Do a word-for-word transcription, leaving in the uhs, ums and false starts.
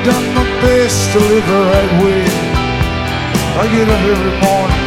done my best to live the right way. I get up every morning